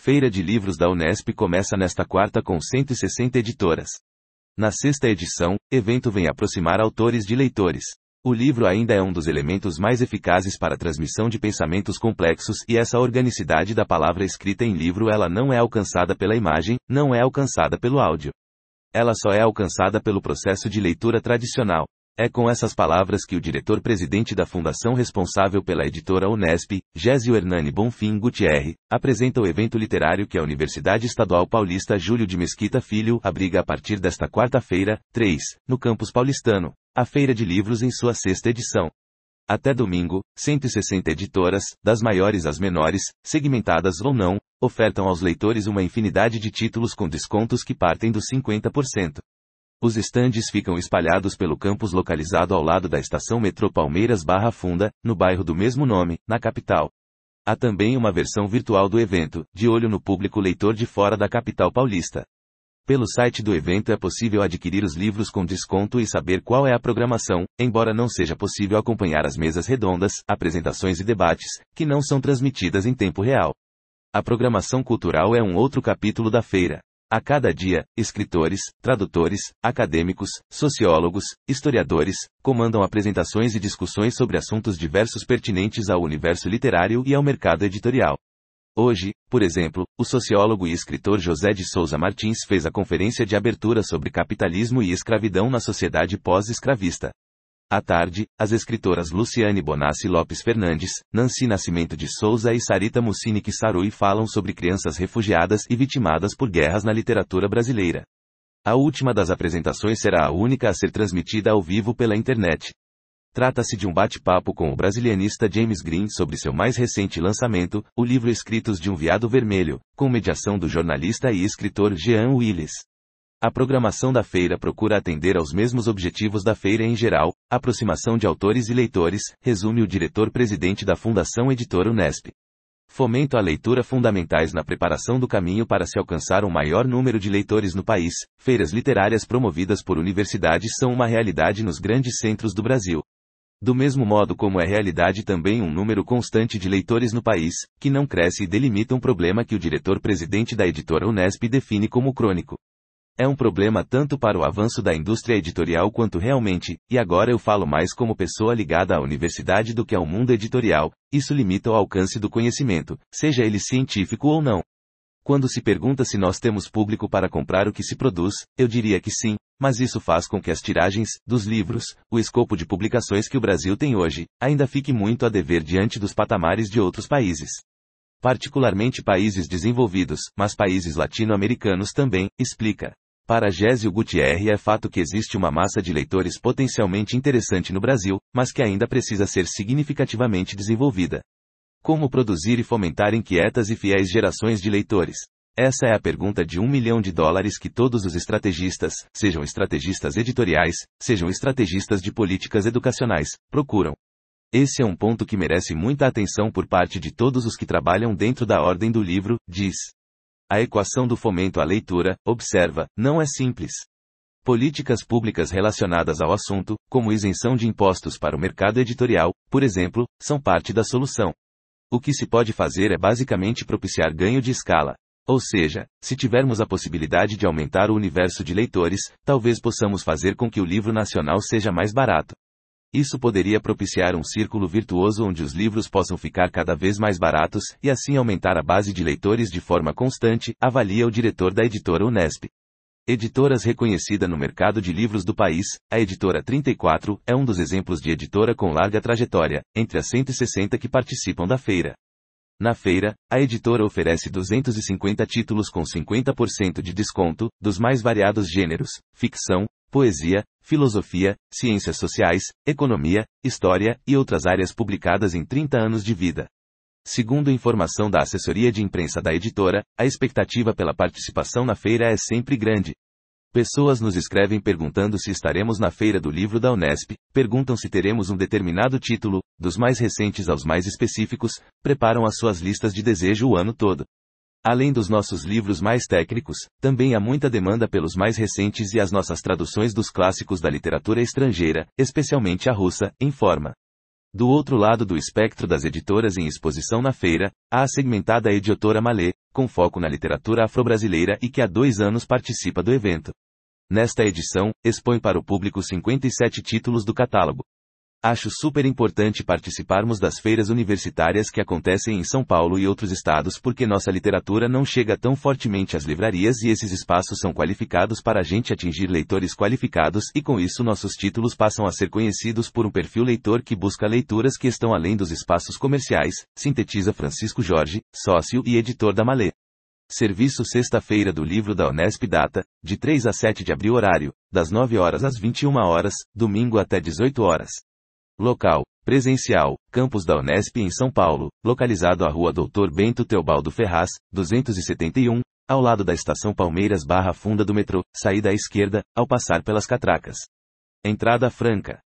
Feira de Livros da Unesp começa nesta quarta com 160 editoras. Na sexta edição, evento vem aproximar autores de leitores. O livro ainda é um dos elementos mais eficazes para a transmissão de pensamentos complexos e essa organicidade da palavra escrita em livro ela não é alcançada pela imagem, não é alcançada pelo áudio. Ela só é alcançada pelo processo de leitura tradicional. É com essas palavras que o diretor-presidente da fundação responsável pela editora Unesp, Gésio Hernani Bonfim Gutierre, apresenta o evento literário que a Universidade Estadual Paulista Júlio de Mesquita Filho abriga a partir desta quarta-feira, 3, no campus paulistano, a Feira de Livros em sua sexta edição. Até domingo, 160 editoras, das maiores às menores, segmentadas ou não, ofertam aos leitores uma infinidade de títulos com descontos que partem dos 50%. Os estandes ficam espalhados pelo campus localizado ao lado da estação metrô Palmeiras Barra Funda, no bairro do mesmo nome, na capital. Há também uma versão virtual do evento, de olho no público leitor de fora da capital paulista. Pelo site do evento é possível adquirir os livros com desconto e saber qual é a programação, embora não seja possível acompanhar as mesas redondas, apresentações e debates, que não são transmitidas em tempo real. A programação cultural é um outro capítulo da feira. A cada dia, escritores, tradutores, acadêmicos, sociólogos, historiadores, comandam apresentações e discussões sobre assuntos diversos pertinentes ao universo literário e ao mercado editorial. Hoje, por exemplo, o sociólogo e escritor José de Souza Martins fez a conferência de abertura sobre capitalismo e escravidão na sociedade pós-escravista. À tarde, as escritoras Luciane Bonassi Lopes Fernandes, Nancy Nascimento de Souza e Sarita Mussinic Sarui falam sobre crianças refugiadas e vitimadas por guerras na literatura brasileira. A última das apresentações será a única a ser transmitida ao vivo pela internet. Trata-se de um bate-papo com o brasilianista James Green sobre seu mais recente lançamento, o livro Escritos de um Veado Vermelho, com mediação do jornalista e escritor Jean Willis. A programação da feira procura atender aos mesmos objetivos da feira em geral, aproximação de autores e leitores, resume o diretor-presidente da Fundação Editora Unesp. Fomento à leitura fundamentais na preparação do caminho para se alcançar um maior número de leitores no país. Feiras literárias promovidas por universidades são uma realidade nos grandes centros do Brasil. Do mesmo modo como é realidade também um número constante de leitores no país, que não cresce e delimita um problema que o diretor-presidente da editora Unesp define como crônico. É um problema tanto para o avanço da indústria editorial quanto realmente, e agora eu falo mais como pessoa ligada à universidade do que ao mundo editorial, isso limita o alcance do conhecimento, seja ele científico ou não. Quando se pergunta se nós temos público para comprar o que se produz, eu diria que sim, mas isso faz com que as tiragens, dos livros, o escopo de publicações que o Brasil tem hoje, ainda fique muito a dever diante dos patamares de outros países. Particularmente países desenvolvidos, mas países latino-americanos também, explica. Para Gésio Gutierre é fato que existe uma massa de leitores potencialmente interessante no Brasil, mas que ainda precisa ser significativamente desenvolvida. Como produzir e fomentar inquietas e fiéis gerações de leitores? Essa é a pergunta de $1 milhão que todos os estrategistas, sejam estrategistas editoriais, sejam estrategistas de políticas educacionais, procuram. Esse é um ponto que merece muita atenção por parte de todos os que trabalham dentro da ordem do livro, diz. A equação do fomento à leitura, observa, não é simples. Políticas públicas relacionadas ao assunto, como isenção de impostos para o mercado editorial, por exemplo, são parte da solução. O que se pode fazer é basicamente propiciar ganho de escala. Ou seja, se tivermos a possibilidade de aumentar o universo de leitores, talvez possamos fazer com que o livro nacional seja mais barato. Isso poderia propiciar um círculo virtuoso onde os livros possam ficar cada vez mais baratos e assim aumentar a base de leitores de forma constante, avalia o diretor da editora Unesp. Editoras reconhecida no mercado de livros do país, a editora 34 é um dos exemplos de editora com larga trajetória, entre as 160 que participam da feira. Na feira, a editora oferece 250 títulos com 50% de desconto, dos mais variados gêneros, ficção, poesia, filosofia, ciências sociais, economia, história e outras áreas publicadas em 30 anos de vida. Segundo informação da assessoria de imprensa da editora, a expectativa pela participação na feira é sempre grande. Pessoas nos escrevem perguntando se estaremos na Feira do Livro da Unesp, perguntam se teremos um determinado título, dos mais recentes aos mais específicos, preparam as suas listas de desejo o ano todo. Além dos nossos livros mais técnicos, também há muita demanda pelos mais recentes e as nossas traduções dos clássicos da literatura estrangeira, especialmente a russa, informa. Do outro lado do espectro das editoras em exposição na feira, há a segmentada Editora Malê, com foco na literatura afro-brasileira e que há 2 anos participa do evento. Nesta edição, expõe para o público 57 títulos do catálogo. Acho super importante participarmos das feiras universitárias que acontecem em São Paulo e outros estados porque nossa literatura não chega tão fortemente às livrarias e esses espaços são qualificados para a gente atingir leitores qualificados e com isso nossos títulos passam a ser conhecidos por um perfil leitor que busca leituras que estão além dos espaços comerciais, sintetiza Francisco Jorge, sócio e editor da Malê. Serviço sexta-feira do livro da Unesp data, de 3 a 7 de abril horário, das 9 horas às 21 horas, domingo até 18 horas. Local, presencial, campus da Unesp em São Paulo, localizado à Rua Doutor Bento Teobaldo Ferraz, 271, ao lado da estação Palmeiras Barra Funda do metrô, saída à esquerda, ao passar pelas catracas. Entrada franca.